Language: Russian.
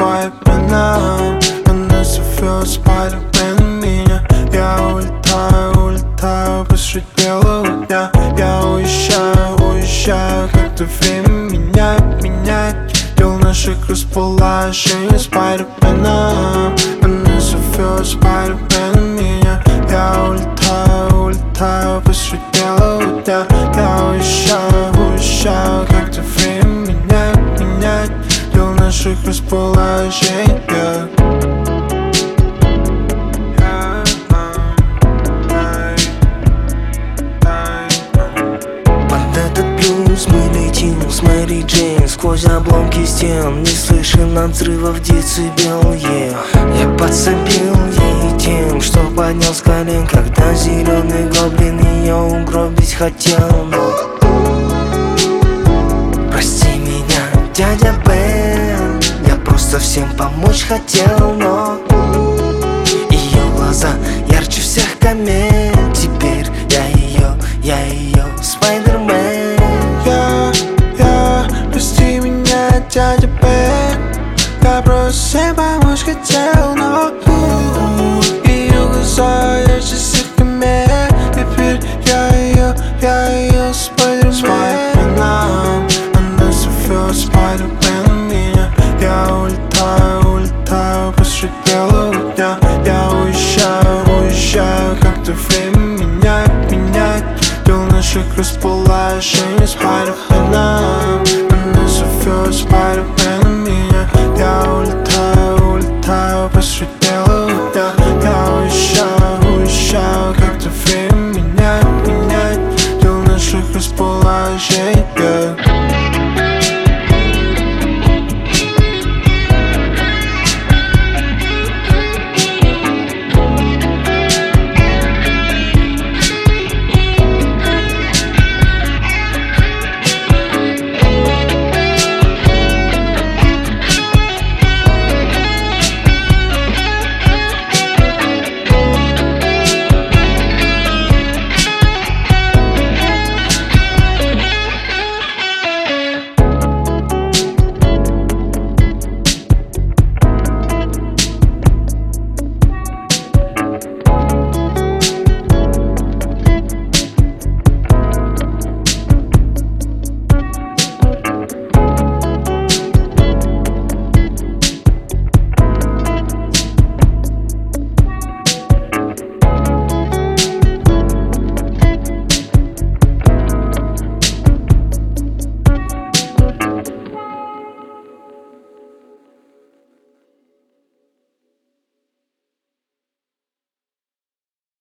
Спайдерменом. Она зовет Спайдермен меня. Я улетаю, улетаю посреди белого дня. Я уезжаю, как-то время меняет дел наших расположений. Спайдерменом. Она зовет Спайдермен меня. Я улетаю посреди белого дня. Я уезжаю, как-то время меняет дел наших расположений. Под этот блюз мы летим с Мэри Джейн сквозь обломки стен, не слышим от взрывов децибел. Я подсобил ей тем, что поднял с колен, когда зеленый гоблин ее угробить хотел. Но прости меня, дядя Бен, я просто всем помочь хотел, но ее глаза ярче всех комет. Теперь я ее Спайдермен. Прости меня, дядя Бен, я просто всем помочь хотел.